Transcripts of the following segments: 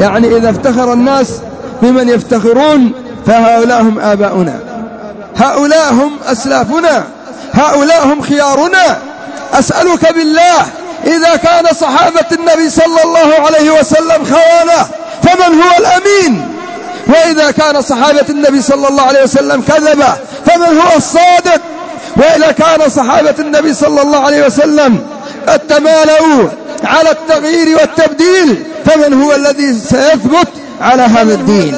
يعني إذا افتخر الناس بمن يفتخرون فهؤلاء هم آباؤنا، هؤلاء هم أسلافنا، هؤلاء هم خيارنا. أسألك بالله إذا كان صحابة النبي صلى الله عليه وسلم خوانة فمن هو الأمين؟ وإذا كان صحابة النبي صلى الله عليه وسلم كذبة فمن هو الصادق؟ وإذا كان صحابة النبي صلى الله عليه وسلم قد تمالؤوا على التغيير والتبديل فمن هو الذي سيثبت على هذا الدين؟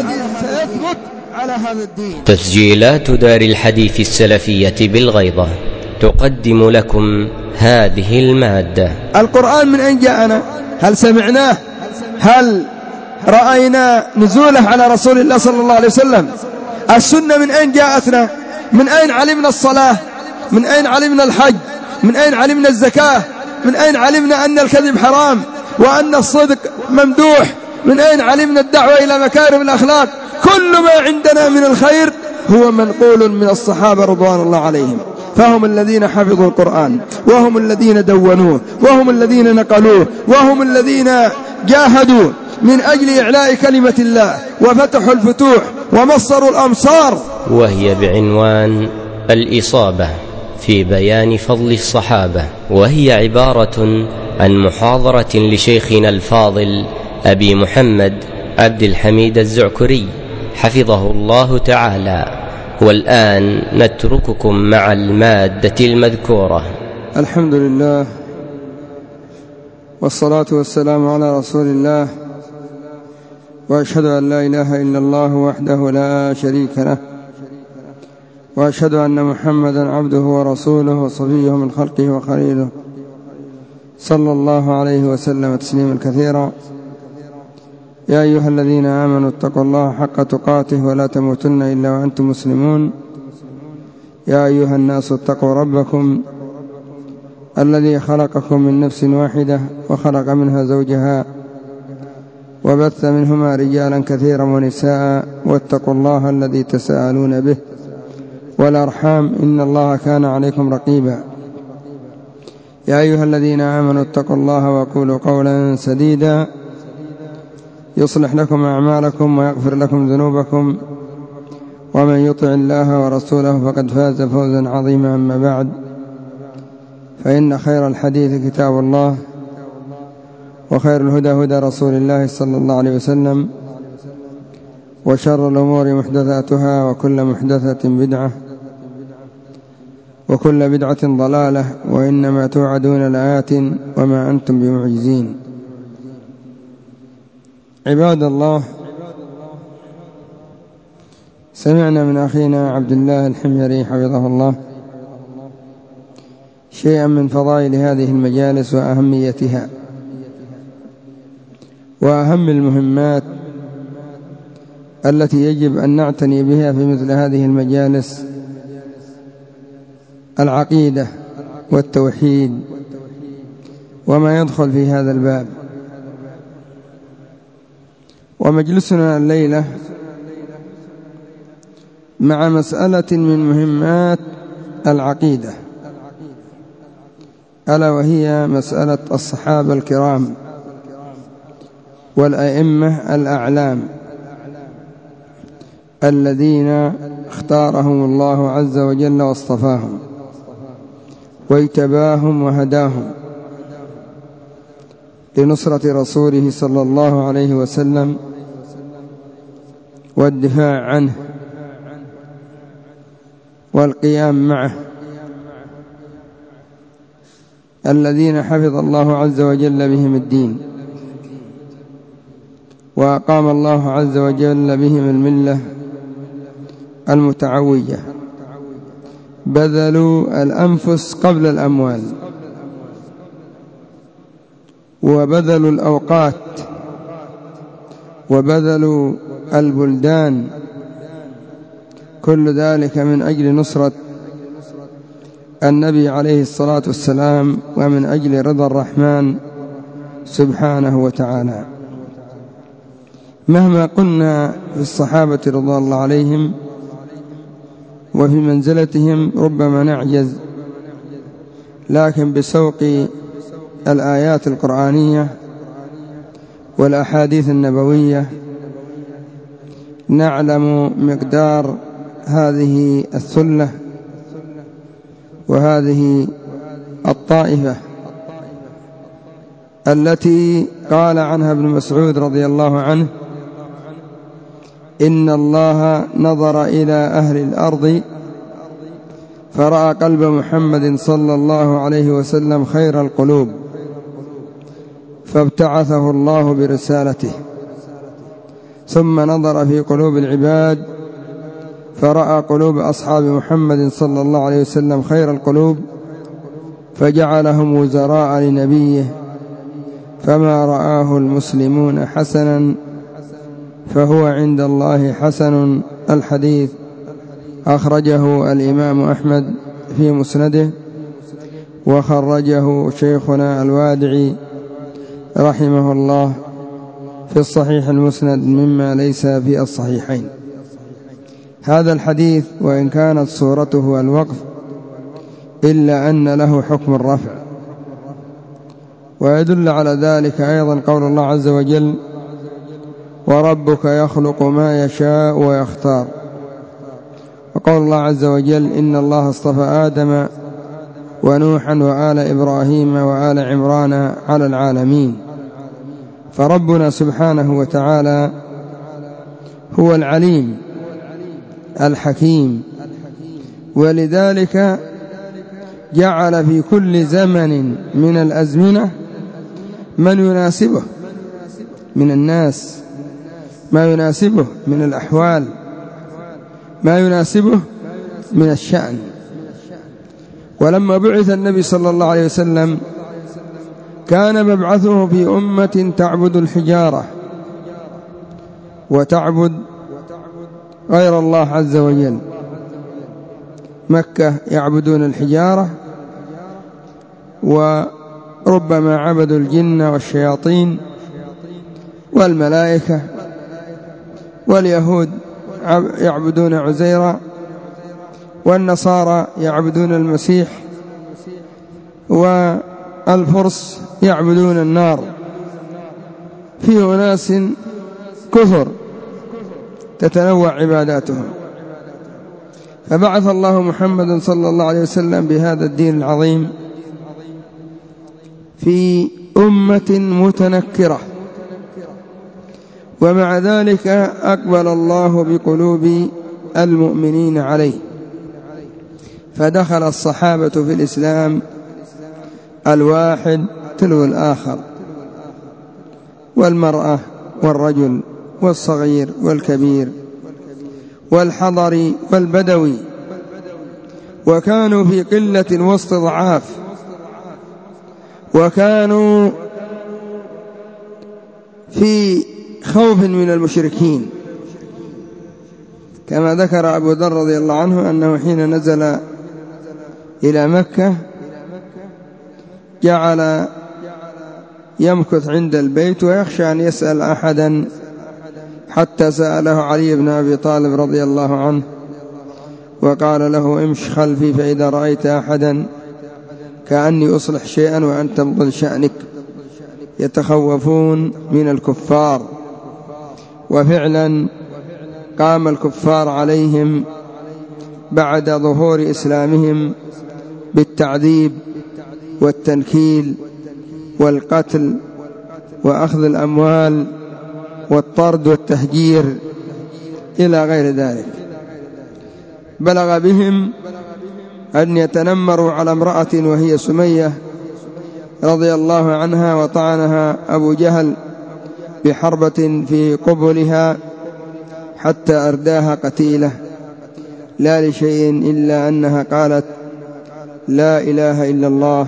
تسجيلات دار الحديث السلفية بالغيضة تقدم لكم هذه المادة. القرآن من أين جاءنا؟ هل سمعناه؟ هل رأينا نزوله على رسول الله صلى الله عليه وسلم؟ السنة من أين جاءتنا؟ من أين علمنا الصلاة؟ من أين علمنا الحج؟ من أين علمنا الزكاة؟ من أين علمنا أن الكذب حرام وأن الصدق ممدوح؟ من أين علمنا الدعوة إلى مكارم الأخلاق؟ كل ما عندنا من الخير هو منقول من الصحابة رضوان الله عليهم، فهم الذين حفظوا القرآن، وهم الذين دونوه، وهم الذين نقلوه، وهم الذين جاهدوا من أجل إعلاء كلمة الله وفتحوا الفتوح ومصروا الأمصار. وهي بعنوان الإصابة في بيان فضل الصحابة، وهي عبارة عن محاضرة لشيخنا الفاضل أبي محمد عبد الحميد الزعكري حفظه الله تعالى. والآن نترككم مع المادة المذكورة. الحمد لله والصلاة والسلام على رسول الله، وأشهد أن لا إله إلا الله وحده لا شريك له، وأشهد أن محمدا عبده ورسوله وصفيه من خلقه وخليله، صلى الله عليه وسلم تسليما كثيرا. يا أيها الذين آمنوا اتقوا الله حق تقاته ولا تموتن إلا وأنتم مسلمون. يا أيها الناس اتقوا ربكم الذي خلقكم من نفس واحدة وخلق منها زوجها وبث منهما رجالا كثيرا ونساء، واتقوا الله الذي تساءلون به والأرحام إن الله كان عليكم رقيبا. يا أيها الذين آمنوا اتقوا الله وقولوا قولا سديدا يصلح لكم أعمالكم ويغفر لكم ذنوبكم، ومن يطع الله ورسوله فقد فاز فوزا عظيما. أما بعد، فإن خير الحديث كتاب الله، وخير الهدى هدى رسول الله صلى الله عليه وسلم، وشر الأمور محدثاتها، وكل محدثة بدعة، وكل بدعة ضلالة، وإنما توعدون لآت وما أنتم بمعجزين. عباد الله، سمعنا من أخينا عبد الله الحميري حفظه الله شيئا من فضائل هذه المجالس وأهميتها، وأهم المهمات التي يجب أن نعتني بها في مثل هذه المجالس: العقيدة والتوحيد وما يدخل في هذا الباب. ومجلسنا الليلة مع مسألة من مهمات العقيدة، ألا وهي مسألة الصحابة الكرام والأئمة الأعلام الذين اختارهم الله عز وجل واصطفاهم واجتباهم وهداهم لنصرة رسوله صلى الله عليه وسلم والدفاع عنه والقيام معه، الذين حفظ الله عز وجل بهم الدين، وأقام الله عز وجل بهم الملة المتعوجة، بذلوا الأنفس قبل الأموال، وبذلوا الأوقات، وبذلوا البلدان، كل ذلك من أجل نصرة النبي عليه الصلاة والسلام ومن أجل رضا الرحمن سبحانه وتعالى. مهما قلنا في الصحابة رضوان الله عليهم وفي منزلتهم ربما نعجز، لكن بسوق الآيات القرآنية والأحاديث النبوية نعلم مقدار هذه الثلة وهذه الطائفة التي قال عنها ابن مسعود رضي الله عنه: إن الله نظر إلى أهل الأرض فرأى قلب محمد صلى الله عليه وسلم خير القلوب، فابتعثه الله برسالته. ثم نظر في قلوب العباد فرأى قلوب أصحاب محمد صلى الله عليه وسلم خير القلوب، فجعلهم وزراء لنبيه، فما رآه المسلمون حسنا فهو عند الله حسن. الحديث أخرجه الإمام أحمد في مسنده، وخرجه شيخنا الوادعي رحمه الله في الصحيح المسند مما ليس في الصحيحين. هذا الحديث وإن كانت صورته الوقف إلا أن له حكم الرفع، ويدل على ذلك أيضا قول الله عز وجل: وربك يخلق ما يشاء ويختار. وقول الله عز وجل: إن الله اصطفى آدم ونوحا وآل إبراهيم وآل عمران على العالمين. فربنا سبحانه وتعالى هو العليم الحكيم، ولذلك جعل في كل زمن من الأزمنة من يناسبه من الناس، ما يناسبه من الأحوال، ما يناسبه من الشأن. ولما بعث النبي صلى الله عليه وسلم كان مبعثه في أمة تعبد الحجارة وتعبد غير الله عز وجل. مكة يعبدون الحجارة، وربما عبدوا الجن والشياطين والملائكة، واليهود يعبدون عزيرا، والنصارى يعبدون المسيح، والفرس يعبدون النار. في أناس كفر تتنوع عباداتهم، فبعث الله محمد صلى الله عليه وسلم بهذا الدين العظيم في أمة متنكرة، ومع ذلك أقبل الله بقلوب المؤمنين عليه، فدخل الصحابة في الإسلام الواحد تلو الآخر، والمرأة والرجل والصغير والكبير والحضر والبدوي، وكانوا في قلة واستضعاف، وكانوا في خوف من المشركين، كما ذكر أبو ذر رضي الله عنه أنه حين نزل إلى مكة جعل يمكث عند البيت ويخشى أن يسأل أحدا، حتى سأله علي بن أبي طالب رضي الله عنه وقال له: امش خلفي فإذا رأيت أحدا كأني أصلح شيئا وأنت مضل شأنك. يتخوفون من الكفار، وفعلا قام الكفار عليهم بعد ظهور إسلامهم بالتعذيب والتنكيل والقتل وأخذ الأموال والطرد والتهجير إلى غير ذلك. بلغ بهم أن يتنمروا على امرأة وهي سمية رضي الله عنها، وطعنها أبو جهل بحربة في قبلها حتى أرداها قتيلة، لا لشيء إلا أنها قالت: لا إله إلا الله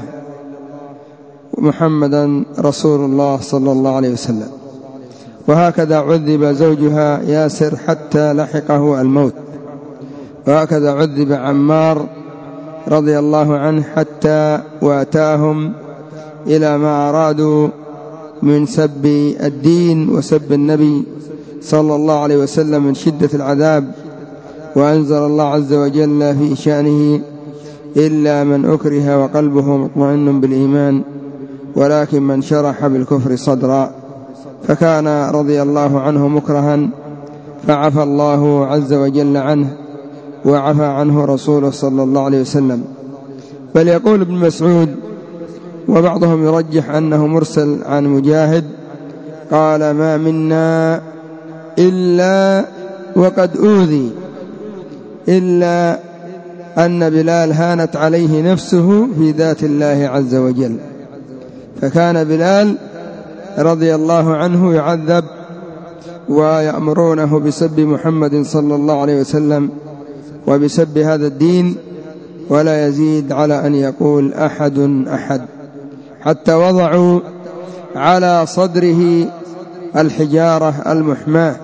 محمدا رسول الله صلى الله عليه وسلم. وهكذا عذب زوجها ياسر حتى لحقه الموت، وهكذا عذب عمار رضي الله عنه حتى واتاهم إلى ما أرادوا من سب الدين وسب النبي صلى الله عليه وسلم من شدة العذاب. وأنزل الله عز وجل في شأنه: إلا من أكره وقلبه مطمئن بالإيمان ولكن من شرح بالكفر صدرا. فكان رضي الله عنه مكرها فعفى الله عز وجل عنه وعفى عنه رسوله صلى الله عليه وسلم. بل يقول ابن مسعود وبعضهم يرجح أنه مرسل عن مجاهد قال: ما منا إلا وقد أوذي إلا أن بلال هانت عليه نفسه في ذات الله عز وجل. فكان بلال رضي الله عنه يعذب ويأمرونه بسب محمد صلى الله عليه وسلم وبسب هذا الدين، ولا يزيد على أن يقول أحد أحد، حتى وضعوا على صدره الحجارة المحماة.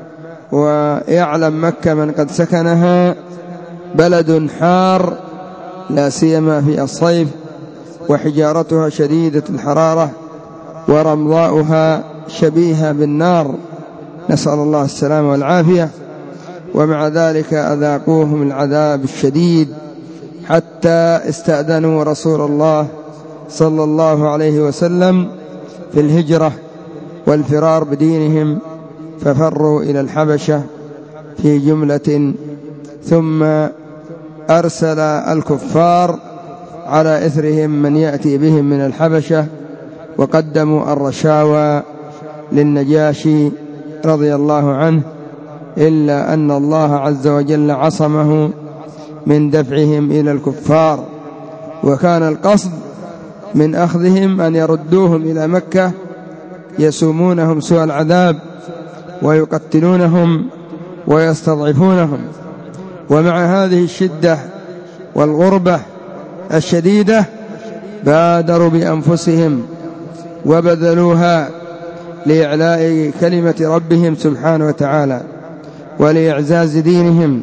ويعلم مكة من قد سكنها بلد حار لا سيما في الصيف، وحجارتها شديدة الحرارة ورمضاؤها شبيهة بالنار، نسأل الله السلامة والعافية. ومع ذلك أذاقوهم العذاب الشديد حتى استأذنوا رسول الله صلى الله عليه وسلم في الهجرة والفرار بدينهم، ففروا إلى الحبشة في جملة، ثم أرسل الكفار على إثرهم من يأتي بهم من الحبشة، وقدموا الرشاوى للنجاشي رضي الله عنه، إلا أن الله عز وجل عصمه من دفعهم إلى الكفار. وكان القصد من أخذهم أن يردوهم إلى مكة يسومونهم سوء العذاب ويقتلونهم ويستضعفونهم. ومع هذه الشدة والغربة الشديدة بادروا بأنفسهم وبذلوها لإعلاء كلمة ربهم سبحانه وتعالى ولإعزاز دينهم،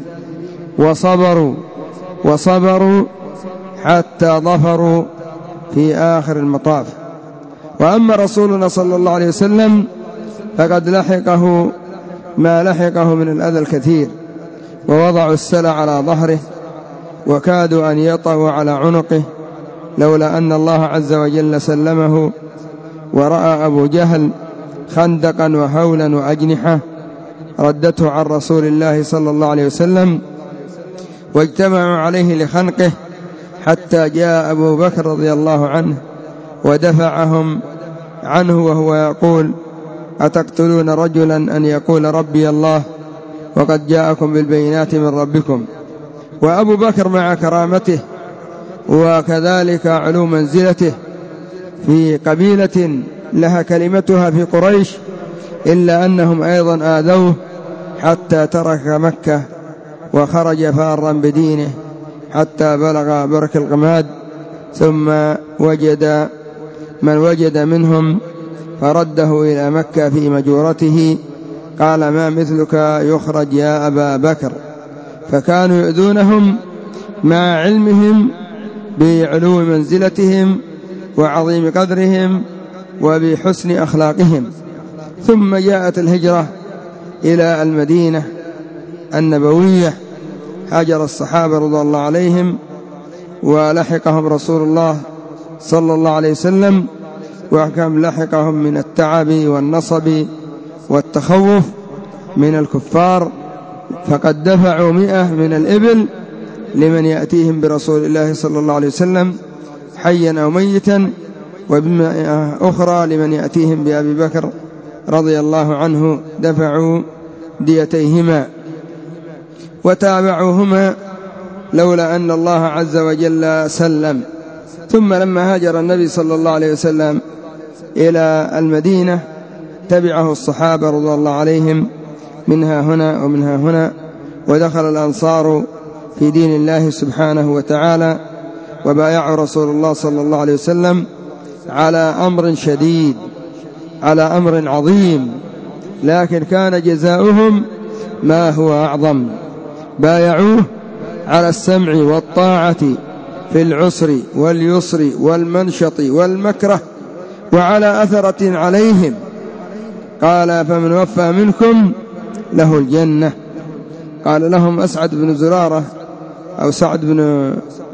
وصبروا حتى ظفروا في آخر المطاف. وأما رسولنا صلى الله عليه وسلم فقد لحقه ما لحقه من الأذى الكثير، ووضعوا السلع على ظهره وكادوا أن يطأوا على عنقه، لولا أن الله عز وجل سلمه. ورأى أبو جهل خندقا وهولا وأجنحة ردته عن رسول الله صلى الله عليه وسلم، واجتمعوا عليه لخنقه، حتى جاء أبو بكر رضي الله عنه ودفعهم عنه وهو يقول: أتقتلون رجلا أن يقول ربي الله وقد جاءكم بالبينات من ربكم؟ وأبو بكر مع كرامته وكذلك علو منزلته في قبيلة لها كلمتها في قريش، إلا أنهم أيضا آذوه حتى ترك مكة وخرج فارا بدينه حتى بلغ برك الغماد، ثم وجد من وجد منهم فرده إلى مكة في مجورته، قال: ما مثلك يخرج يا أبا بكر. فكانوا يؤذونهم مع علمهم بعلو منزلتهم وعظيم قدرهم وبحسن أخلاقهم. ثم جاءت الهجرة إلى المدينة النبوية، هاجر الصحابة رضي الله عليهم ولحقهم رسول الله صلى الله عليه وسلم، وكم لحقهم من التعب والنصب والتخوف من الكفار، فقد دفعوا 100 من الإبل لمن يأتيهم برسول الله صلى الله عليه وسلم حيا أو ميتا، وب100 أخرى لمن يأتيهم بأبي بكر رضي الله عنه، دفعوا ديتيهما وتابعوهما لولا أن الله عز وجل سلم. ثم لما هاجر النبي صلى الله عليه وسلم إلى المدينة تبعه الصحابة رضي الله عليهم منها هنا ومنها هنا، ودخل الأنصار في دين الله سبحانه وتعالى، وبايعوا رسول الله صلى الله عليه وسلم على أمر شديد، على أمر عظيم، لكن كان جزاؤهم ما هو أعظم. بايعوه على السمع والطاعة في العسر واليسر والمنشط والمكره، وعلى أثرة عليهم. قال: فمن وفى منكم له الجنة. قال لهم أسعد بن زرارة أو سعد بن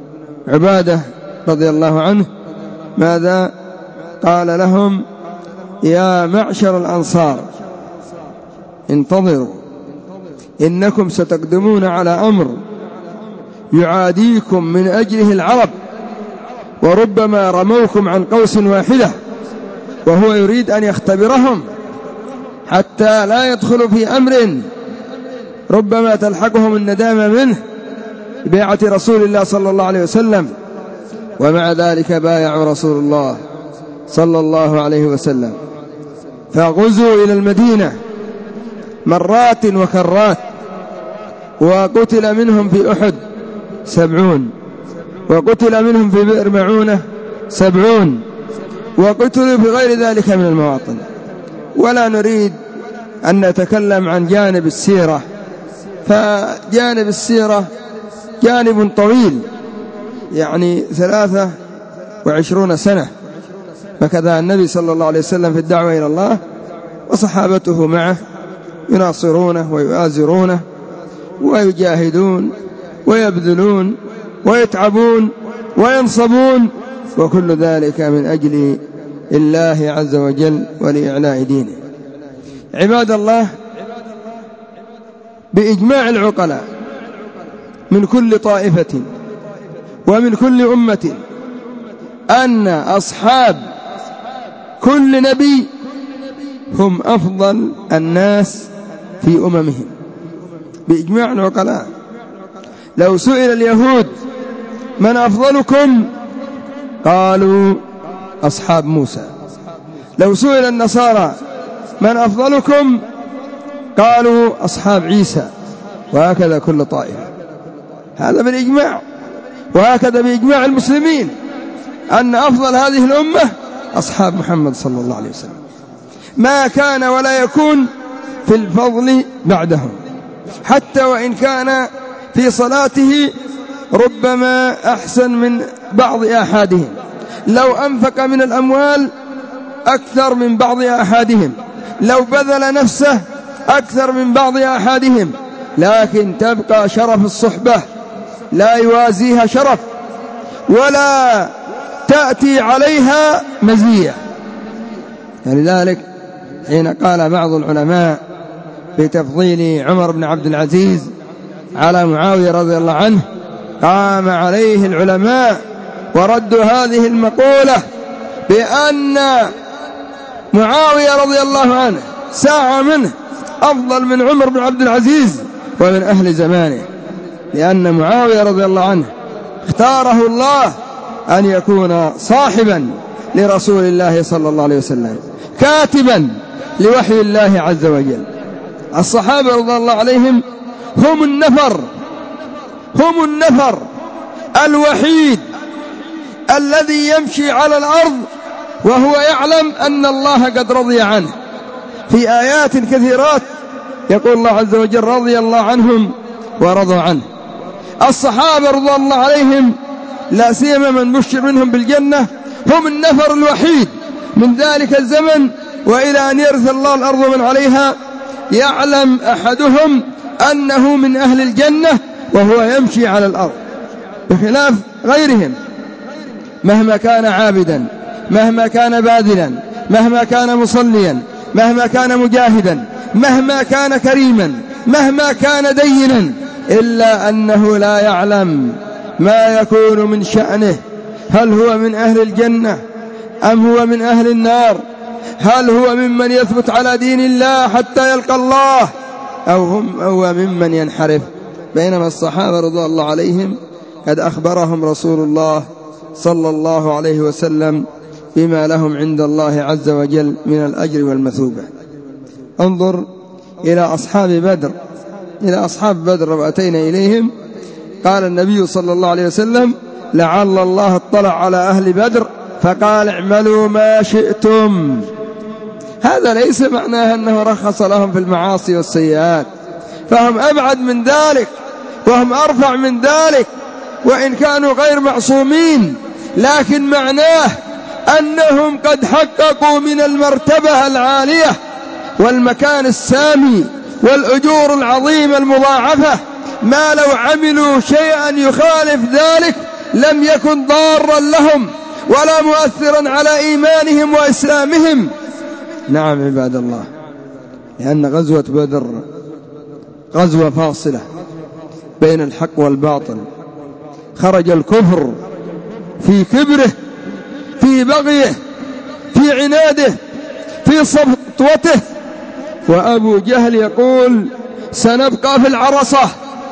عبادة رضي الله عنه: ماذا؟ قال لهم: يا معشر الأنصار انتظروا، إنكم ستقدمون على أمر يعاديكم من أجله العرب، وربما رموكم عن قوس واحدة، وهو يريد أن يختبرهم حتى لا يدخلوا في أمر ربما تلحقهم الندامة منه ببيعة رسول الله صلى الله عليه وسلم. ومع ذلك بايعوا رسول الله صلى الله عليه وسلم، فغزوا إلى المدينة مرات وكرات، وقتل منهم في أحد 70، وقتل منهم في بئر معونة 70، وقتلوا في غير ذلك من المواطن. ولا نريد أن نتكلم عن جانب السيرة، فجانب السيرة جانب طويل، يعني 23 سنة فكذا النبي صلى الله عليه وسلم في الدعوة إلى الله، وصحابته معه يناصرونه ويؤازرونه ويجاهدون ويبذلون ويتعبون وينصبون، وكل ذلك من أجل الله عز وجل ولإعلاء دينه. عباد الله، بإجماع العقلاء من كل طائفة ومن كل أمة أن أصحاب كل نبي هم أفضل الناس في أممهم، بإجماع العقلاء. لو سئل اليهود من أفضلكم قالوا أصحاب موسى، لو سئل النصارى من أفضلكم قالوا أصحاب عيسى، وهكذا كل طائفة. هذا بالإجماع، وهكذا بإجماع المسلمين أن أفضل هذه الأمة أصحاب محمد صلى الله عليه وسلم، ما كان ولا يكون في الفضل بعدهم، حتى وإن كان في صلاته ربما أحسن من بعض أحدهم، لو أنفق من الأموال أكثر من بعض أحدهم، لو بذل نفسه أكثر من بعض أحدهم، لكن تبقى شرف الصحبة لا يوازيها شرف ولا تأتي عليها مزية. لذلك حين قال بعض العلماء بتفضيل عمر بن عبد العزيز على معاوية رضي الله عنه، قام عليه العلماء وردوا هذه المقولة بأن معاوية رضي الله عنه ساعة منه أفضل من عمر بن عبد العزيز ومن أهل زمانه، لأن معاوية رضي الله عنه اختاره الله أن يكون صاحبا لرسول الله صلى الله عليه وسلم، كاتبا لوحي الله عز وجل. الصحابة رضي الله عليهم هم النفر الوحيد الذي يمشي على الأرض وهو يعلم أن الله قد رضي عنه. في آيات كثيرات يقول الله عز وجل رضي الله عنهم ورضوا عنه. الصحابة رضي الله عليهم لا سيما من بشر منهم بالجنة هم النفر الوحيد من ذلك الزمن وإلى أن يرث الله الأرض من عليها، يعلم أحدهم أنه من أهل الجنة وهو يمشي على الأرض، بخلاف غيرهم مهما كان عابدا، مهما كان باذلا، مهما كان مصليا، مهما كان مجاهدا، مهما كان كريما، مهما كان دينا، إلا أنه لا يعلم ما يكون من شأنه، هل هو من أهل الجنة أم هو من أهل النار، هل هو ممن يثبت على دين الله حتى يلقى الله أو هو ممن ينحرف. بينما الصحابة رضي الله عليهم قد أخبرهم رسول الله صلى الله عليه وسلم بما لهم عند الله عز وجل من الأجر والمثوبة. انظر إلى أصحاب بدر وأتينا إليهم، قال النبي صلى الله عليه وسلم لعل الله اطلع على أهل بدر فقال اعملوا ما شئتم. هذا ليس معناه أنه رخص لهم في المعاصي والسيئات، فهم أبعد من ذلك وهم أرفع من ذلك، وإن كانوا غير معصومين، لكن معناه أنهم قد حققوا من المرتبة العالية والمكان السامي والأجور العظيمة المضاعفة ما لو عملوا شيئا يخالف ذلك لم يكن ضارا لهم ولا مؤثرا على إيمانهم وإسلامهم. نعم عباد الله، لأن غزوة بدر غزوة فاصلة بين الحق والباطل. خرج الكفر في كبره، في بغيه، في عناده، في سطوته، وأبو جهل يقول سنبقى في العرصة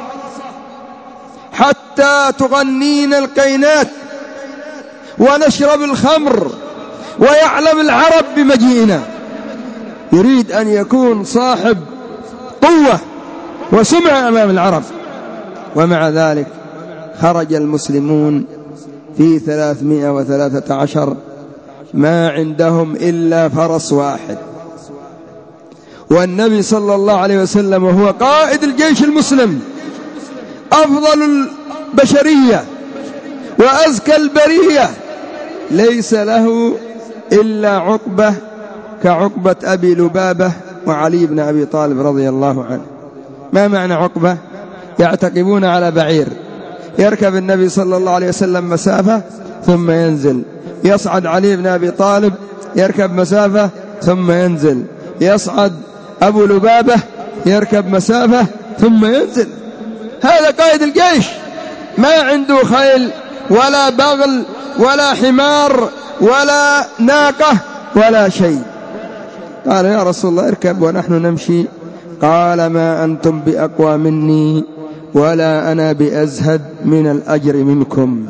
حتى تغنينا القينات ونشرب الخمر ويعلم العرب بمجيئنا. يريد أن يكون صاحب قوة وسمعة أمام العرب، ومع ذلك خرج المسلمون في 313، ما عندهم إلا فرس واحد، والنبي صلى الله عليه وسلم وهو قائد الجيش المسلم، أفضل البشرية وأزكى البرية، ليس له إلا عقبة كعقبة أبي لبابة وعلي بن أبي طالب رضي الله عنه. ما معنى عقبة؟ يعتقبون على بعير، يركب النبي صلى الله عليه وسلم مسافة ثم ينزل، يصعد علي بن أبي طالب يركب مسافة ثم ينزل، يصعد أبو لبابة يركب مسافة ثم ينزل. هذا قائد الجيش، ما عنده خيل ولا بغل ولا حمار ولا ناقة ولا شيء. قال يا رسول الله اركب ونحن نمشي، قال ما أنتم بأقوى مني ولا أنا بأزهد من الأجر منكم.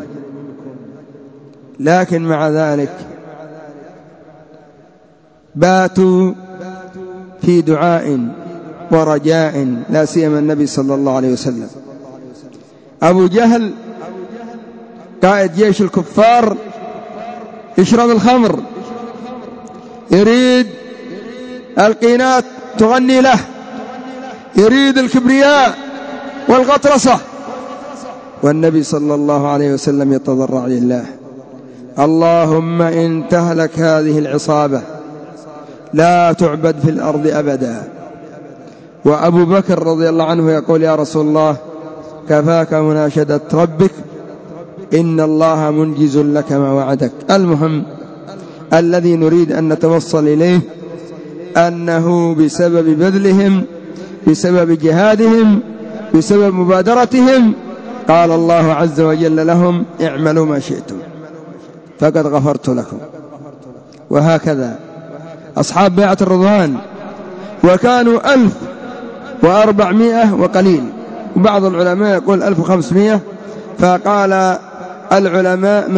لكن مع ذلك باتوا في دعاء ورجاء، لا سيما النبي صلى الله عليه وسلم. أبو جهل قائد جيش الكفار يشرب الخمر، يريد القينات تغني له، يريد الكبرياء والغطرسة، والنبي صلى الله عليه وسلم يتضرع لله: اللهم إن تهلك هذه العصابة لا تعبد في الأرض أبدا. وأبو بكر رضي الله عنه يقول يا رسول الله كفاك مناشدة ربك، إن الله منجز لك ما وعدك. المهم الذي نريد أن نتوصل إليه أنه بسبب بذلهم، بسبب جهادهم، بسبب مبادرتهم، قال الله عز وجل لهم اعملوا ما شئتم فقد غفرت لكم. وهكذا أصحاب بيعة الرضوان، وكانوا 1400 وقليل، وبعض العلماء يقول 1500، فقال العلماء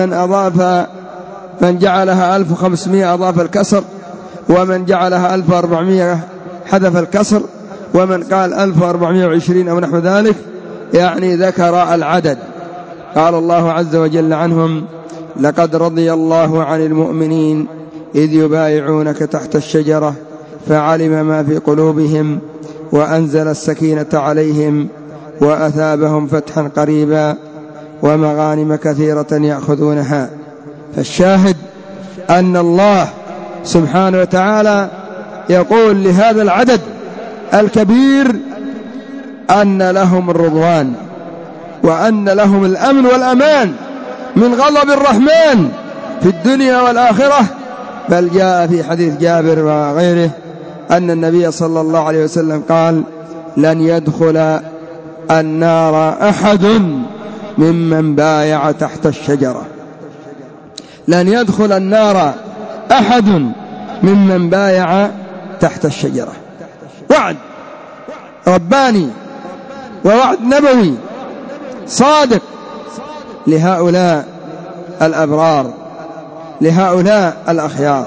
من جعلها 1500 أضاف الكسر، ومن جعلها 1400 حذف الكسر، ومن قال 1420 أو نحو ذلك، يعني ذكر العدد. قال الله عز وجل عنهم لقد رضي الله عن المؤمنين إذ يبايعونك تحت الشجرة فعلم ما في قلوبهم وأنزل السكينة عليهم وأثابهم فتحا قريبا ومغانم كثيرة يأخذونها. فالشاهد أن الله سبحانه وتعالى يقول لهذا العدد الكبير أن لهم الرضوان، وأن لهم الأمن والأمان من غضب الرحمن في الدنيا والآخرة. بل جاء في حديث جابر وغيره أن النبي صلى الله عليه وسلم قال لن يدخل النار أحد ممن بايع تحت الشجرة، لن يدخل النار أحد ممن بايع تحت الشجرة. وعد رباني ووعد نبوي صادق لهؤلاء الأبرار، لهؤلاء الأخيار.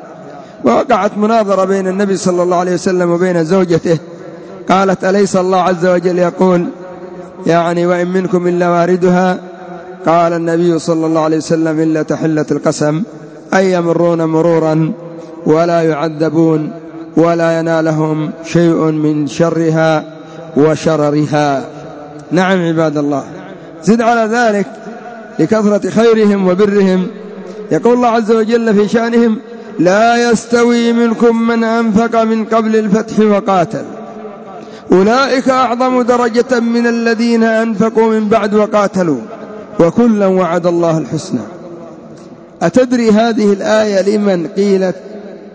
ووقعت مناظرة بين النبي صلى الله عليه وسلم وبين زوجته، قالت أليس الله عز وجل يقول يعني وإن منكم إلا واردها؟ قال النبي صلى الله عليه وسلم إلا تحلة القسم، أي يمرون مرورا ولا يعذبون ولا ينالهم شيء من شرها وشررها. نعم عباد الله. زد على ذلك لكثرة خيرهم وبرهم يقول الله عز وجل في شأنهم لا يستوي منكم من أنفق من قبل الفتح وقاتل أولئك أعظم درجة من الذين أنفقوا من بعد وقاتلوا وكلا وعد الله الحسنى. أتدري هذه الآية لمن قيلت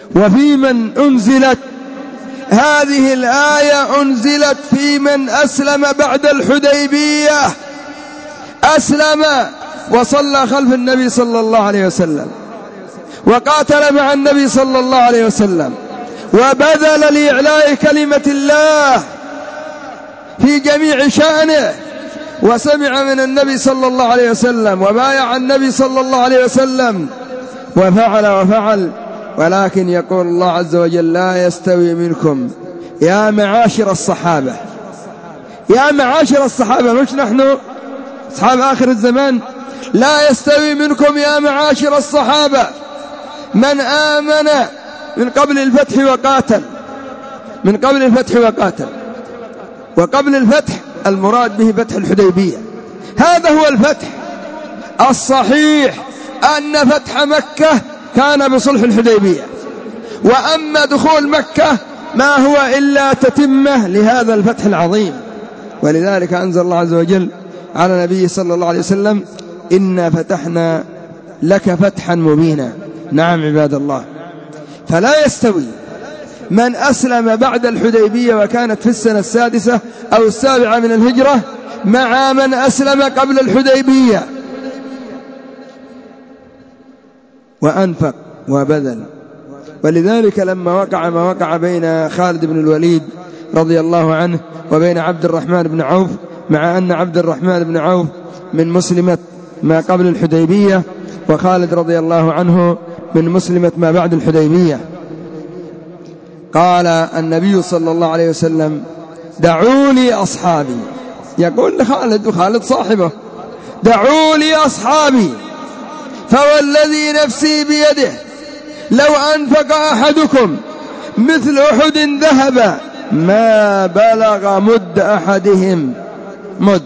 وفي من أنزلت هذه الآية؟ أنزلت في من أسلم بعد الحديبية، أسلم وصلى خلف النبي صلى الله عليه وسلم، وقاتل مع النبي صلى الله عليه وسلم، وبذل لإعلاء كلمة الله في جميع شأنه، وسمع من النبي صلى الله عليه وسلم، وبايع النبي صلى الله عليه وسلم، وفعل. ولكن يقول الله عز وجل: لا يستوي منكم يا معاشر الصحابة. يا معاشر الصحابة، مش نحن أصحاب آخر الزمان. لا يستوي منكم يا معاشر الصحابة من آمن من قبل الفتح وقاتل. من قبل الفتح وقاتل، وقبل الفتح المراد به فتح الحديبية. هذا هو الفتح الصحيح، أن فتح مكة كان بصلح الحديبية، وأما دخول مكة ما هو إلا تتمة لهذا الفتح العظيم. ولذلك أنزل الله عز وجل على نبيه صلى الله عليه وسلم: إنا فتحنا لك فتحا مبينا. نعم عباد الله. فلا يستوي من أسلم بعد الحديبية وكانت في السنة 6 أو 7 من الهجرة مع من أسلم قبل الحديبية وأنفق وبذل. ولذلك لما وقع ما وقع بين خالد بن الوليد رضي الله عنه وبين عبد الرحمن بن عوف، مع أن عبد الرحمن بن عوف من مسلمة ما قبل الحديبية، وخالد رضي الله عنه من مسلمة ما بعد الحديبية، قال النبي صلى الله عليه وسلم: دعوا لي أصحابي. يقول لخالد، وخالد صاحبه: دعوا لي أصحابي، فوالذي نفسي بيده لو أنفق أحدكم مثل أحد ذهب ما بلغ مد أحدهم، مد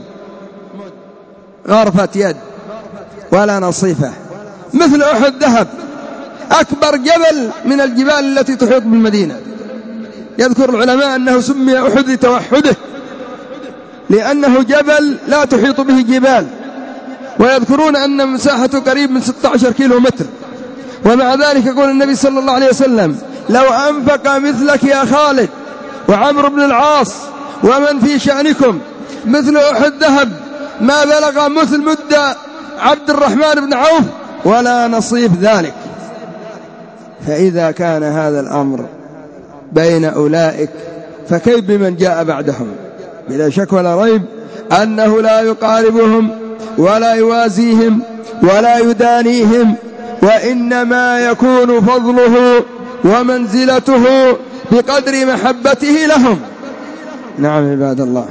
غرفة يد ولا نصيفة، مثل أحد ذهب، أكبر جبل من الجبال التي تحيط بالمدينة. يذكر العلماء أنه سمي أحد لتوحده، لأنه جبل لا تحيط به جبال، ويذكرون أن مساحته قريب من 16 كيلو متر. ومع ذلك يقول النبي صلى الله عليه وسلم: لو أنفق مثلك يا خالد وعمرو بن العاص ومن في شأنكم مثل أحد ذهب ما بلغ مثل مد عبد الرحمن بن عوف ولا نصيف ذلك. فإذا كان هذا الأمر بين أولئك فكيف بمن جاء بعدهم؟ بلا شك ولا ريب أنه لا يقاربهم ولا يوازيهم ولا يدانيهم، وإنما يكون فضله ومنزلته بقدر محبته لهم. نعم عباد الله.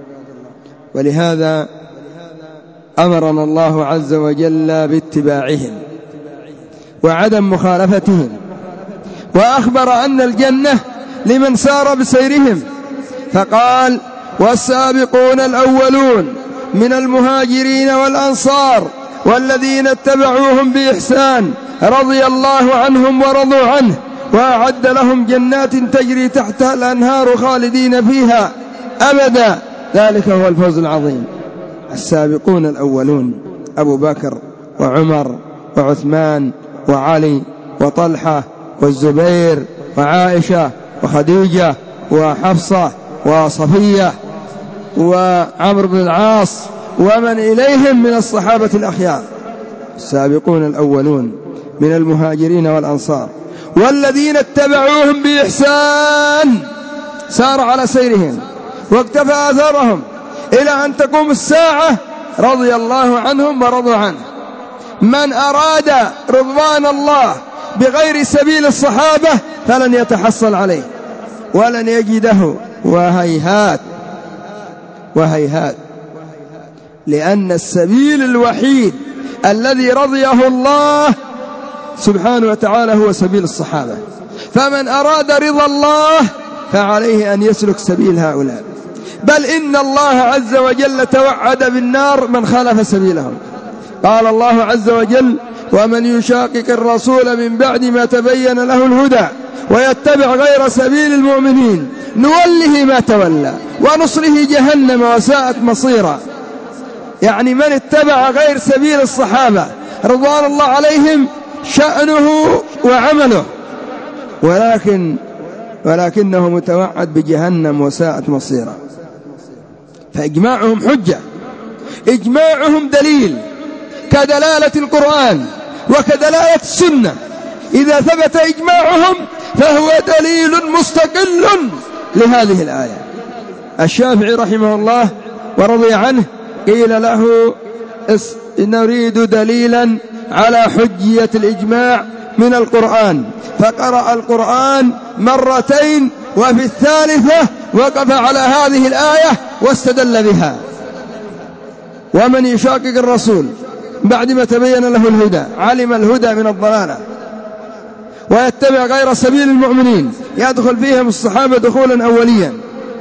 ولهذا أمرنا الله عز وجل باتباعهم وعدم مخالفتهم، وأخبر أن الجنة لمن سار بسيرهم، فقال: والسابقون الأولون من المهاجرين والأنصار والذين اتبعوهم بإحسان رضي الله عنهم ورضوا عنه وأعد لهم جنات تجري تحتها الأنهار خالدين فيها أبدا، ذلك هو الفوز العظيم. السابقون الأولون أبو بكر وعمر وعثمان وعلي وطلحة والزبير وعائشة وخديجة وحفصة وصفية وعمرو بن العاص ومن إليهم من الصحابة الأخيار. السابقون الأولون من المهاجرين والأنصار والذين اتبعوهم بإحسان، سار على سيرهم واقتفى آثارهم إلى أن تقوم الساعة، رضي الله عنهم ورضوا عنه. من أراد رضوان الله بغير سبيل الصحابة فلن يتحصل عليه ولن يجده، وهيهات وهيهات، لأن السبيل الوحيد الذي رضيه الله سبحانه وتعالى هو سبيل الصحابة. فمن أراد رضا الله فعليه أن يسلك سبيل هؤلاء، بل إن الله عز وجل توعد بالنار من خالف سبيلهم. قال الله عز وجل: ومن يشاقق الرسول من بعد ما تبين له الهدى ويتبع غير سبيل المؤمنين نوله ما تولى ونصله جهنم وساءت مصيرا. يعني من اتبع غير سبيل الصحابة رضوان الله عليهم شأنه وعمله ولكنه متوعد بجهنم وساءت مصيرا. فإجماعهم حجة، إجماعهم دليل كدلالة القرآن وكدلالة السنة. إذا ثبت إجماعهم فهو دليل مستقل لهذه الآية. الشافعي رحمه الله ورضي عنه قيل له نريد دليلا على حجية الإجماع من القرآن، فقرأ القرآن مرتين وفي الثالثة وقف على هذه الآية واستدل بها. ومن يشاقق الرسول بعد ما تبين له الهدى، علم الهدى من الضلالة، ويتبع غير سبيل المؤمنين يدخل فيهم الصحابة دخولا أوليا،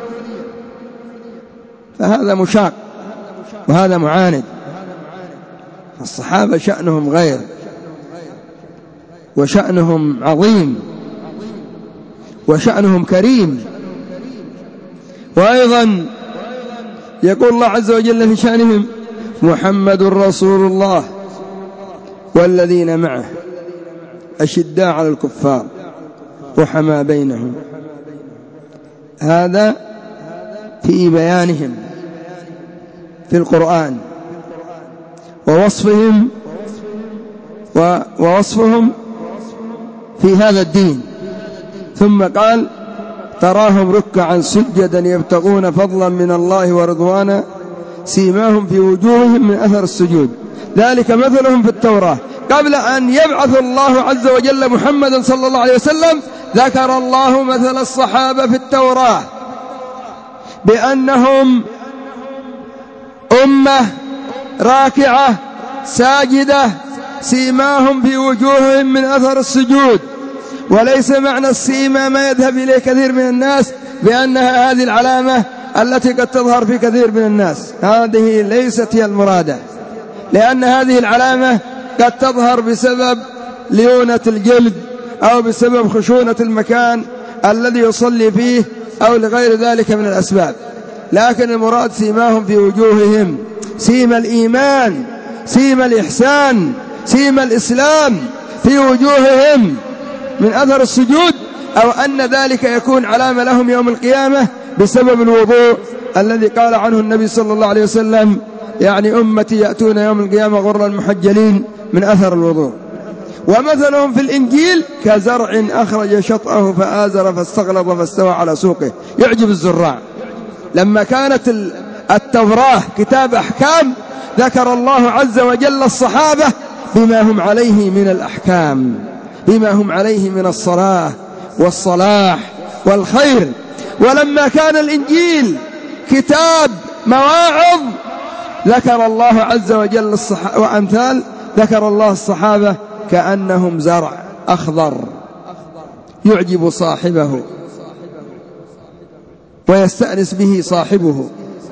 فهذا مشاق وهذا معاند. الصحابة شأنهم غير، وشأنهم عظيم، وشأنهم كريم. وأيضا يقول الله عز وجل في شأنهم: محمد رسول الله والذين معه أشداء على الكفار رحماء بينهم. هذا في بيانهم في القرآن ووصفهم في هذا الدين. ثم قال: تراهم ركعا سجدا يبتغون فضلا من الله ورضوانا سيماهم في وجوههم من أثر السجود ذلك مثلهم في التوراة. قبل أن يبعث الله عز وجل محمدا صلى الله عليه وسلم ذكر الله مثل الصحابة في التوراة بأنهم أمة راكعة ساجدة سيماهم في وجوههم من أثر السجود. وليس معنى السيما ما يذهب إليه كثير من الناس بأنها هذه العلامة التي قد تظهر في كثير من الناس، هذه ليست هي المرادة، لأن هذه العلامة قد تظهر بسبب ليونة الجلد أو بسبب خشونة المكان الذي يصلي فيه أو لغير ذلك من الأسباب. لكن المراد سيماهم في وجوههم، سيم الإيمان، سيم الإحسان، سيم الإسلام في وجوههم من أثر السجود، أو أن ذلك يكون علامة لهم يوم القيامة بسبب الوضوء الذي قال عنه النبي صلى الله عليه وسلم: يعني أمتي يأتون يوم القيامة غرا محجلين من أثر الوضوء. ومثلهم في الإنجيل كزرع أخرج شطأه فآزر فاستغلظ فاستوى على سوقه يعجب الزراع. لما كانت التوراة كتاب أحكام ذكر الله عز وجل الصحابة بما هم عليه من الأحكام، بما هم عليه من الصلاة والصلاح والخير. ولما كان الإنجيل كتاب مواعظ ذكر الله عز وجل وأمثال ذكر الله الصحابة كأنهم زرع أخضر يعجب صاحبه ويستأنس به صاحبه.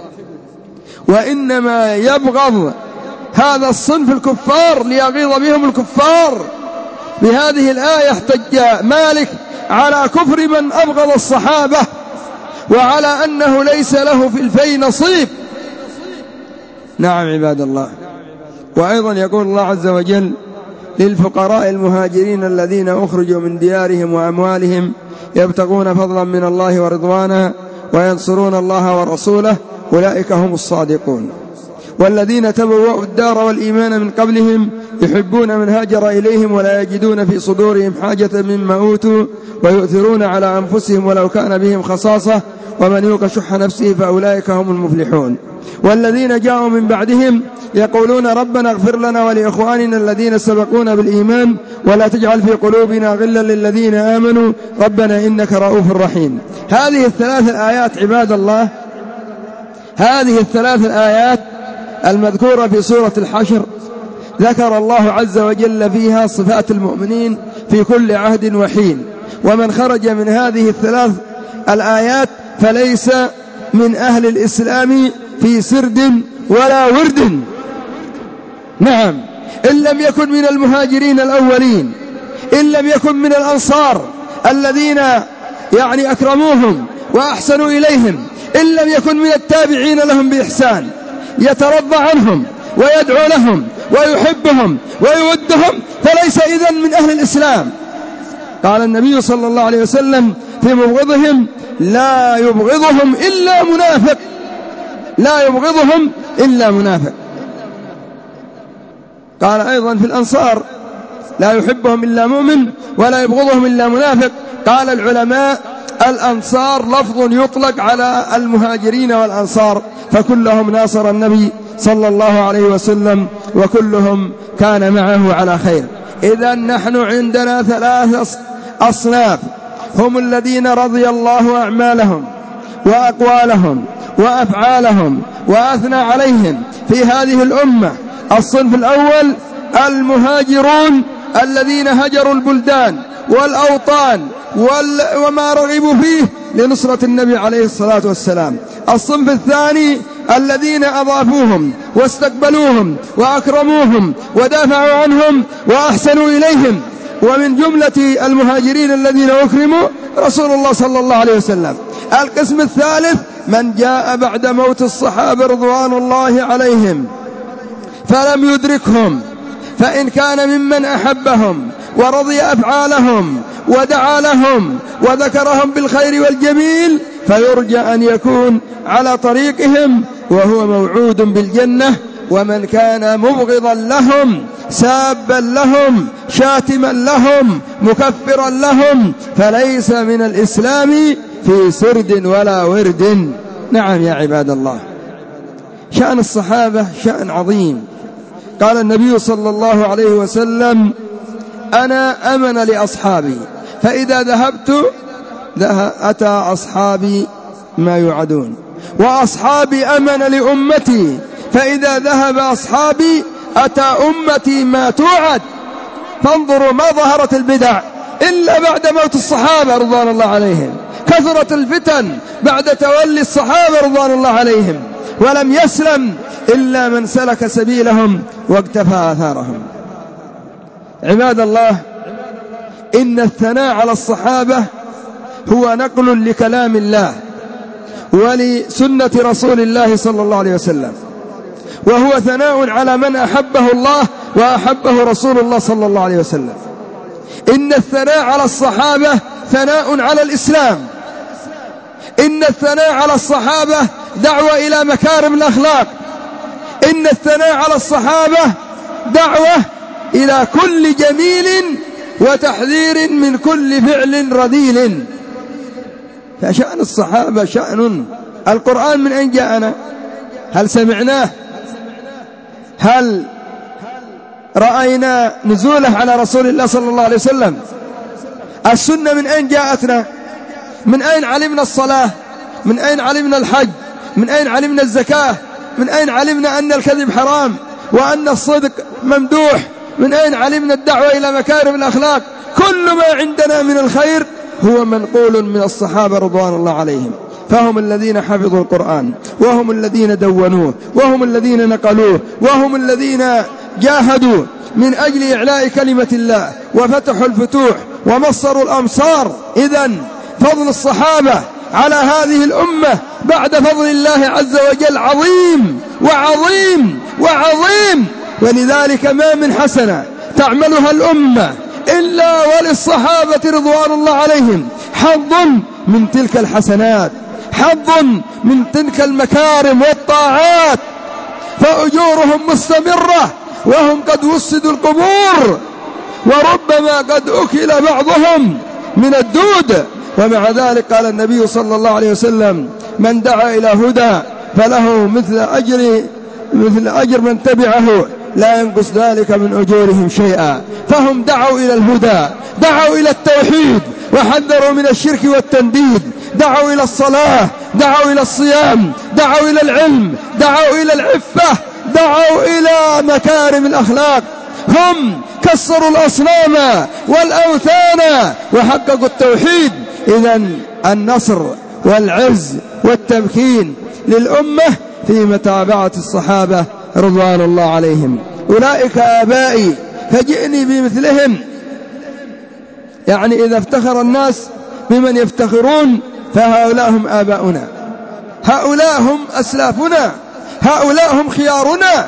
وإنما يبغض هذا الصنف الكفار ليغيظ بهم الكفار. بهذه الآية احتج مالك على كفر من أبغض الصحابة وعلى أنه ليس له في الفي نصيب. نعم عباد الله. وأيضا يقول الله عز وجل: للفقراء المهاجرين الذين أخرجوا من ديارهم وأموالهم يبتغون فضلا من الله ورضوانا وينصرون الله ورسوله أولئك هم الصادقون. والذين تبوأوا الدار والإيمان من قبلهم يحبون من هاجر إليهم ولا يجدون في صدورهم حاجة مما أوتوا ويؤثرون على أنفسهم ولو كان بهم خصاصة ومن يوق شح نفسه فأولئك هم المفلحون. والذين جاءوا من بعدهم يقولون ربنا اغفر لنا ولإخواننا الذين سبقونا بالإيمان ولا تجعل في قلوبنا غلا للذين آمنوا ربنا إنك رؤوف رحيم. هذه الثلاث الآيات عباد الله، هذه الثلاث الآيات المذكورة في سورة الحشر ذكر الله عز وجل فيها صفات المؤمنين في كل عهد وحين. ومن خرج من هذه الثلاث الآيات فليس من أهل الإسلام في سرد ولا ورد. نعم، إن لم يكن من المهاجرين الأولين، إن لم يكن من الأنصار الذين أكرموهم وأحسنوا إليهم، إن لم يكن من التابعين لهم بإحسان يترضى عنهم ويدعو لهم ويحبهم ويودهم، فليس إذن من أهل الإسلام. قال النبي صلى الله عليه وسلم في مبغضهم: لا يبغضهم إلا منافق، لا يبغضهم إلا منافق. قال أيضا في الأنصار: لا يحبهم إلا مؤمن ولا يبغضهم إلا منافق. قال العلماء: الأنصار لفظ يطلق على المهاجرين والأنصار، فكلهم ناصر النبي صلى الله عليه وسلم وكلهم كان معه على خير. إذن نحن عندنا 3 أصناف، هم الذين رضي الله أعمالهم وأقوالهم وأفعالهم وأثنى عليهم في هذه الأمة. الصنف الأول: المهاجرون الذين هجروا البلدان والأوطان وما رغبوا فيه لنصرة النبي عليه الصلاة والسلام. الصنف الثاني: الذين أضافوهم واستقبلوهم وأكرموهم ودافعوا عنهم وأحسنوا إليهم، ومن جملة المهاجرين الذين أكرموا رسول الله صلى الله عليه وسلم. القسم الثالث: من جاء بعد موت الصحابة رضوان الله عليهم فلم يدركهم، فإن كان ممن أحبهم ورضي أفعالهم ودعا لهم وذكرهم بالخير والجميل فيرجى أن يكون على طريقهم وهو موعود بالجنة. ومن كان مبغضا لهم سابا لهم شاتما لهم مكفرا لهم فليس من الإسلام في سرد ولا ورد. نعم يا عباد الله، شأن الصحابة شأن عظيم. قال النبي صلى الله عليه وسلم: أنا أمن لأصحابي، فإذا ذهبت أتى أصحابي ما يوعدون، وأصحابي أمن لأمتي، فإذا ذهب أصحابي أتى أمتي ما توعد. فانظروا ما ظهرت البدع إلا بعد موت الصحابة رضوان الله عليهم، كثرت الفتن بعد تولي الصحابة رضوان الله عليهم، ولم يسلم إلا من سلك سبيلهم واقتفى آثارهم. عباد الله، إن الثناء على الصحابة هو نقل لكلام الله ولسنة رسول الله صلى الله عليه وسلم، وهو ثناء على من أحبه الله وأحبه رسول الله صلى الله عليه وسلم. إن الثناء على الصحابة ثناء على الإسلام، إن الثناء على الصحابة دعوة إلى مكارم الأخلاق، إن الثناء على الصحابة دعوة إلى كل جميل وتحذير من كل فعل رذيل. فشأن الصحابة شأن. القرآن من أين جاءنا؟ هل سمعناه؟ هل رأينا نزوله على رسول الله صلى الله عليه وسلم؟ السنة من أين جاءتنا؟ من أين علمنا الصلاة؟ من أين علمنا الحج؟ من أين علمنا الزكاة؟ من أين علمنا أن الكذب حرام وأن الصدق ممدوح؟ من أين علمنا الدعوة إلى مكارم الأخلاق؟ كل ما عندنا من الخير هو منقول من الصحابة رضوان الله عليهم، فهم الذين حفظوا القرآن، وهم الذين دونوه، وهم الذين نقلوه، وهم الذين جاهدوا من أجل إعلاء كلمة الله وفتحوا الفتوح ومصروا الأمصار. إذن فضل الصحابة على هذه الأمة بعد فضل الله عز وجل عظيم وعظيم وعظيم. ولذلك ما من حسنة تعملها الأمة إلا وللصحابة رضوان الله عليهم حظ من تلك الحسنات، حظ من تلك المكارم والطاعات، فأجورهم مستمرة وهم قد وسدوا القبور، وربما قد أكل بعضهم من الدود. ومع ذلك قال النبي صلى الله عليه وسلم: من دعا إلى هدى فله مثل أجر من تبعه لا ينقص ذلك من أجورهم شيئا. فهم دعوا إلى الهدى، دعوا إلى التوحيد وحذروا من الشرك والتنديد، دعوا إلى الصلاة، دعوا إلى الصيام، دعوا إلى العلم، دعوا إلى العفة، دعوا إلى مكارم الأخلاق. هم كسروا الأصنام والأوثان وحققوا التوحيد. إذن النصر والعز والتمكين للأمة في متابعة الصحابة رضوان الله عليهم. أولئك آبائي فجئني بمثلهم. يعني إذا افتخر الناس بمن يفتخرون فهؤلاء هم آباؤنا، هؤلاء هم أسلافنا، هؤلاء هم خيارنا.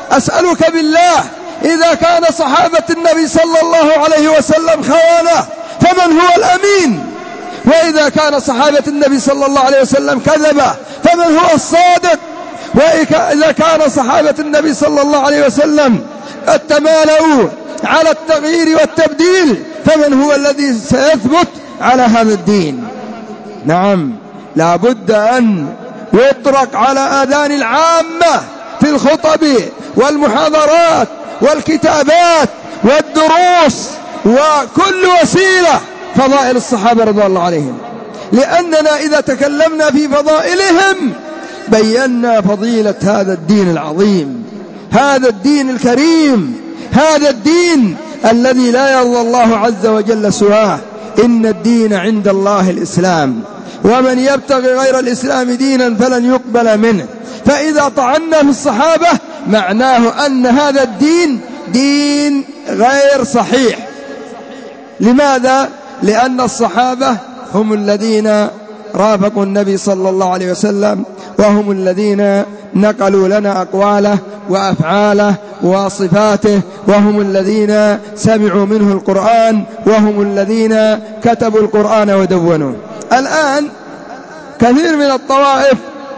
أسألك بالله إذا كان صحابة النبي صلى الله عليه وسلم خوانة فمن هو الأمين؟ وإذا كان صحابة النبي صلى الله عليه وسلم كذبة فمن هو الصادق؟ وإذا كان صحابة النبي صلى الله عليه وسلم قد تمالوا على التغيير والتبديل فمن هو الذي سيثبت على هذا الدين؟ نعم، لا بد أن يطرق على آذان العامة في الخطب والمحاضرات والكتابات والدروس وكل وسيلة فضائل الصحابة رضي الله عليهم، لأننا إذا تكلمنا في فضائلهم بينا فضيلة هذا الدين العظيم، هذا الدين الكريم، هذا الدين الذي لا يرضى الله عز وجل سواه. إن الدين عند الله الإسلام، ومن يبتغي غير الإسلام دينا فلن يقبل منه. فإذا طعنا في الصحابة معناه أن هذا الدين دين غير صحيح. لماذا؟ لأن الصحابة هم الذين رافقوا النبي صلى الله عليه وسلم، وهم الذين نقلوا لنا أقواله وأفعاله وصفاته، وهم الذين سمعوا منه القرآن، وهم الذين كتبوا القرآن ودونوه. الآن كثير من الطوائف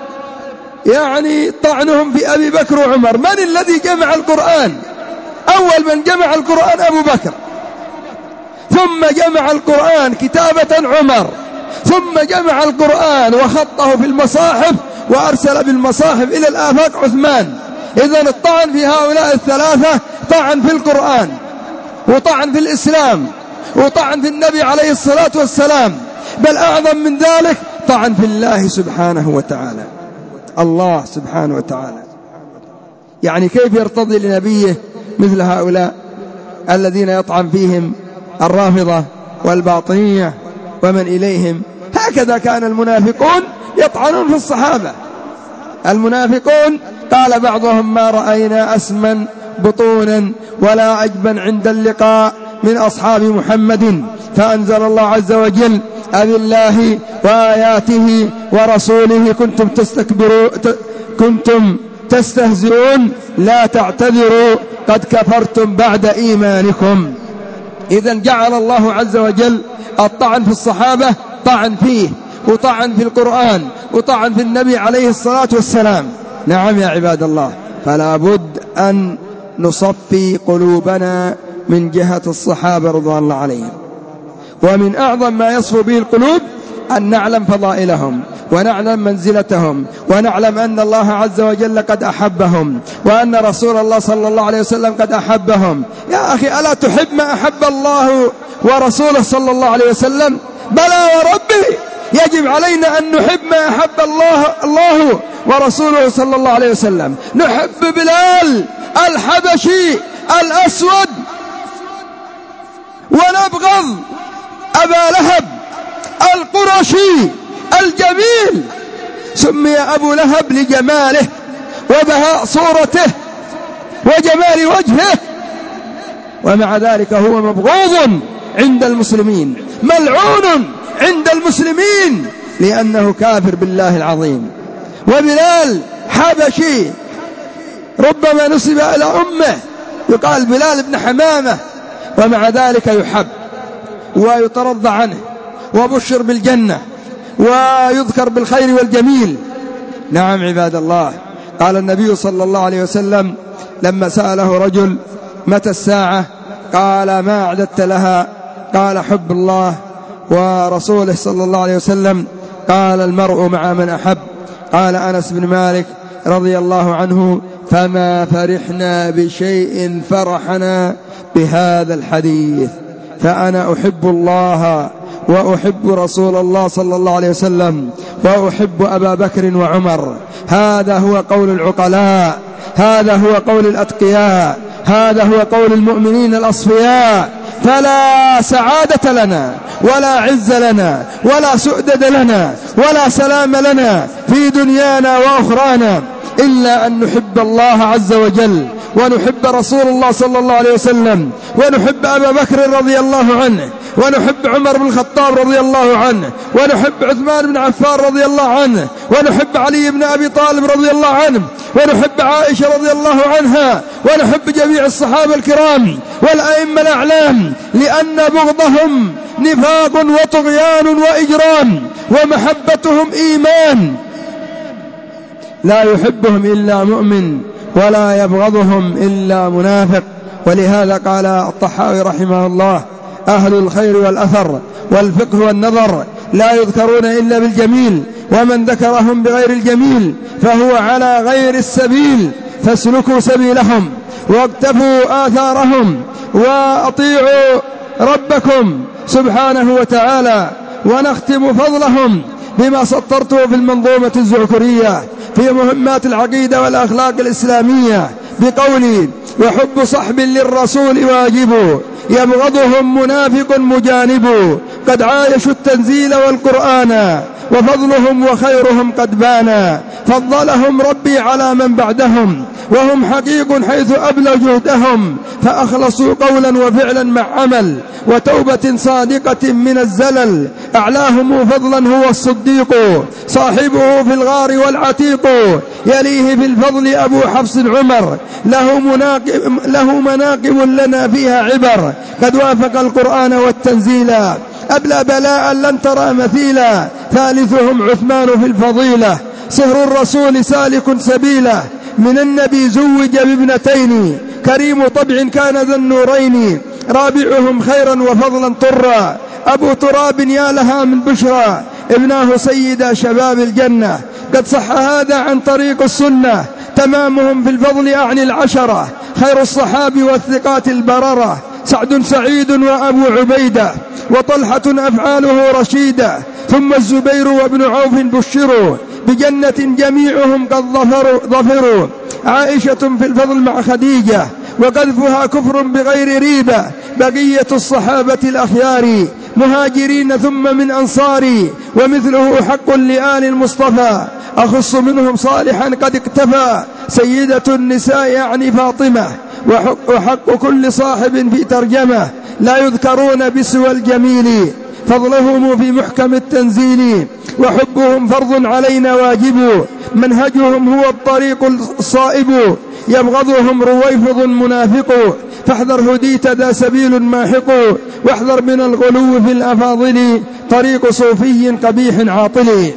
طعنهم في أبي بكر وعمر. من الذي جمع القرآن؟ أول من جمع القرآن أبو بكر، ثم جمع القرآن كتابة عمر، ثم جمع القرآن وخطه في المصاحف وأرسل بالمصاحف إلى الآفاق عثمان. إذن الطعن في هؤلاء الثلاثة طعن في القرآن، وطعن في الإسلام، وطعن في النبي عليه الصلاة والسلام، بل أعظم من ذلك طعن في الله سبحانه وتعالى. الله سبحانه وتعالى كيف يرتضي لنبيه مثل هؤلاء الذين يطعن فيهم الرافضة والباطنية ومن إليهم؟ هكذا كان المنافقون يطعنون في الصحابة. المنافقون قال بعضهم: ما رأينا أسمن بطونا ولا عجبا عند اللقاء من أصحاب محمد. فأنزل الله عز وجل: أبي الله وآياته ورسوله كنتم تستهزئون لا تعتذروا قد كفرتم بعد إيمانكم. إذن جعل الله عز وجل الطعن في الصحابة طعن فيه، وطعن في القرآن، وطعن في النبي عليه الصلاة والسلام. نعم يا عباد الله، فلا بد أن نصفي قلوبنا من جهة الصحابة رضوان الله عليهم. ومن أعظم ما يصفو به القلوب أن نعلم فضائلهم، ونعلم منزلتهم، ونعلم أن الله عز وجل قد أحبهم، وأن رسول الله صلى الله عليه وسلم قد أحبهم. يا أخي، ألا تحب ما أحب الله ورسوله صلى الله عليه وسلم؟ بلى وربي، يجب علينا أن نحب ما أحب الله ورسوله صلى الله عليه وسلم. نحب بلال الحبشي الأسود، ونبغض أبا لهب القرشي الجميل. سمي أبو لهب لجماله وبهاء صورته وجمال وجهه، ومع ذلك هو مبغوض عند المسلمين، ملعون عند المسلمين، لأنه كافر بالله العظيم. وبلال حبشي ربما نسب إلى أمه، يقال بلال بن حمامة، ومع ذلك يحب ويترضى عنه وبشر بالجنة ويذكر بالخير والجميل. نعم عباد الله، قال النبي صلى الله عليه وسلم لما سأله رجل: متى الساعة؟ قال: ما أعددت لها؟ قال: حب الله ورسوله صلى الله عليه وسلم. قال: المرء مع من أحب. قال أنس بن مالك رضي الله عنه: فما فرحنا بشيء فرحنا بهذا الحديث. فأنا أحب الله وأحب رسول الله صلى الله عليه وسلم، وأحب أبا بكر وعمر. هذا هو قول العقلاء، هذا هو قول الأتقياء، هذا هو قول المؤمنين الأصفياء. فلا سعادة لنا ولا عز لنا ولا سؤدد لنا ولا سلام لنا في دنيانا وأخرانا إلا أن نحب الله عز وجل، ونحب رسول الله صلى الله عليه وسلم، ونحب أبا بكر رضي الله عنه، ونحب عمر بن الخطاب رضي الله عنه، ونحب عثمان بن عفان رضي الله عنه، ونحب علي بن أبي طالب رضي الله عنه، ونحب عائشة رضي الله عنها، ونحب جميع الصحابة الكرام والأئمة الأعلام، لأن بغضهم نفاق وطغيان وإجرام، ومحبتهم إيمان، لا يحبهم إلا مؤمن ولا يبغضهم إلا منافق. ولهذا قال الطحاوي رحمه الله: أهل الخير والأثر والفقه والنظر لا يذكرون إلا بالجميل، ومن ذكرهم بغير الجميل فهو على غير السبيل، فاسلكوا سبيلهم واقتفوا آثارهم وأطيعوا ربكم سبحانه وتعالى. ونختم فضلهم بما سطرته في المنظومة الزعكرية في مهمات العقيدة والأخلاق الإسلامية بقولي: وحب صحب للرسول واجب، يبغضهم منافق مجانب، قد عايشوا التنزيل والقرآن، وفضلهم وخيرهم قد بانا، فضلهم ربي على من بعدهم، وهم حقيق حيث أبلوا جهدهم، فأخلصوا قولا وفعلا مع عمل وتوبة صادقة من الزلل. أعلاهم فضلا هو الصديق، صاحبه في الغار والعتيق، يليه في الفضل أبو حفص عمر، له مناقب لنا فيها عبر، قد وافق القرآن والتنزيل، أبلى بلاء لن ترى مثيلا، ثالثهم عثمان في الفضيلة، صهر الرسول سالك سبيله، من النبي زوج بابنتين، كريم طبع كان ذا النورين، رابعهم خيرا وفضلا طرا، أبو تراب يا لها من بشرى، ابناه سيد شباب الجنة، قد صح هذا عن طريق السنة، تمامهم في الفضل أعني العشرة، خير الصحاب والثقات البررة، سعد سعيد وأبو عبيدة، وطلحة أفعاله رشيدة، ثم الزبير وابن عوف بشروا بجنة جميعهم قد ظفروا، عائشة في الفضل مع خديجة، وقذفها كفر بغير ريبة، بقية الصحابة الأخيار مهاجرين ثم من أنصاري، ومثله حق لآل المصطفى، أخص منهم صالحا قد اكتفى، سيدة النساء يعني فاطمة، وحق كل صاحب في ترجمة، لا يذكرون بسوى الجميل، فضلهم في محكم التنزيل، وحبهم فرض علينا واجب، منهجهم هو الطريق الصائب، يبغضهم رويفض منافق، فاحذر هديت ذا سبيل ماحق، واحذر من الغلو في الأفاضل، طريق صوفي قبيح عاطل.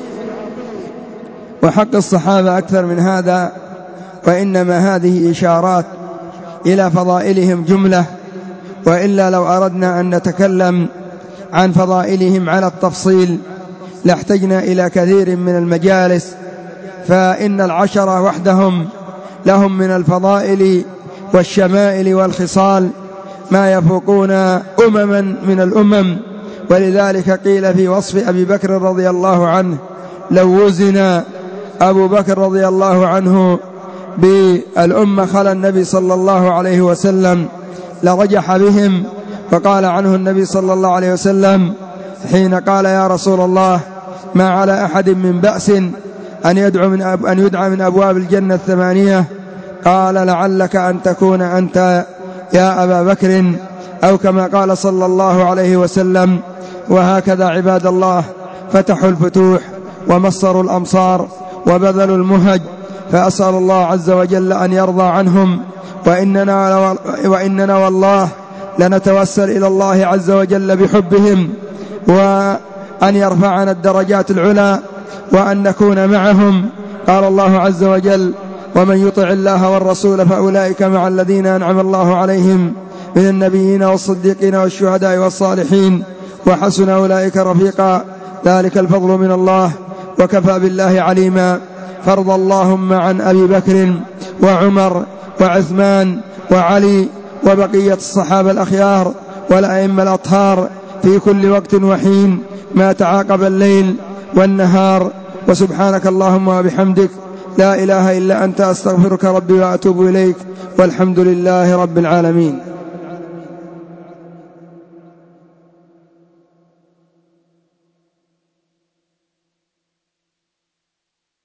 وحق الصحابة أكثر من هذا، وإنما هذه إشارات إلى فضائلهم جملة، وإلا لو أردنا أن نتكلم عن فضائلهم على التفصيل لاحتجنا إلى كثير من المجالس، فإن العشرة وحدهم لهم من الفضائل والشمائل والخصال ما يفوقون أمما من الأمم. ولذلك قيل في وصف أبي بكر رضي الله عنه: لو وزن أبو بكر رضي الله عنه بالأمة خلى النبي صلى الله عليه وسلم لرجح بهم. فقال عنه النبي صلى الله عليه وسلم حين قال: يا رسول الله، ما على أحد من بأس أن يدعى من أبواب الجنة 8، قال: لعلك أن تكون أنت يا أبا بكر، أو كما قال صلى الله عليه وسلم. وهكذا عباد الله فتحوا الفتوح ومصروا الأمصار وبذلوا المهج، فأسأل الله عز وجل أن يرضى عنهم، وإننا والله لنتوسل إلى الله عز وجل بحبهم، وأن يرفعنا الدرجات العلى، وأن نكون معهم. قال الله عز وجل: ومن يطع الله والرسول فأولئك مع الذين أنعم الله عليهم من النبيين والصديقين والشهداء والصالحين، وحسن أولئك رفيقا، ذلك الفضل من الله، وكفى بالله عليما. فرض اللهم عن أبي بكر وعمر وعثمان وعلي وبقية الصحابة الأخيار والأئمة الأطهار في كل وقت وحين ما تعاقب الليل والنهار. وسبحانك اللهم وبحمدك، لا إله إلا أنت، أستغفرك ربي وأتوب إليك، والحمد لله رب العالمين.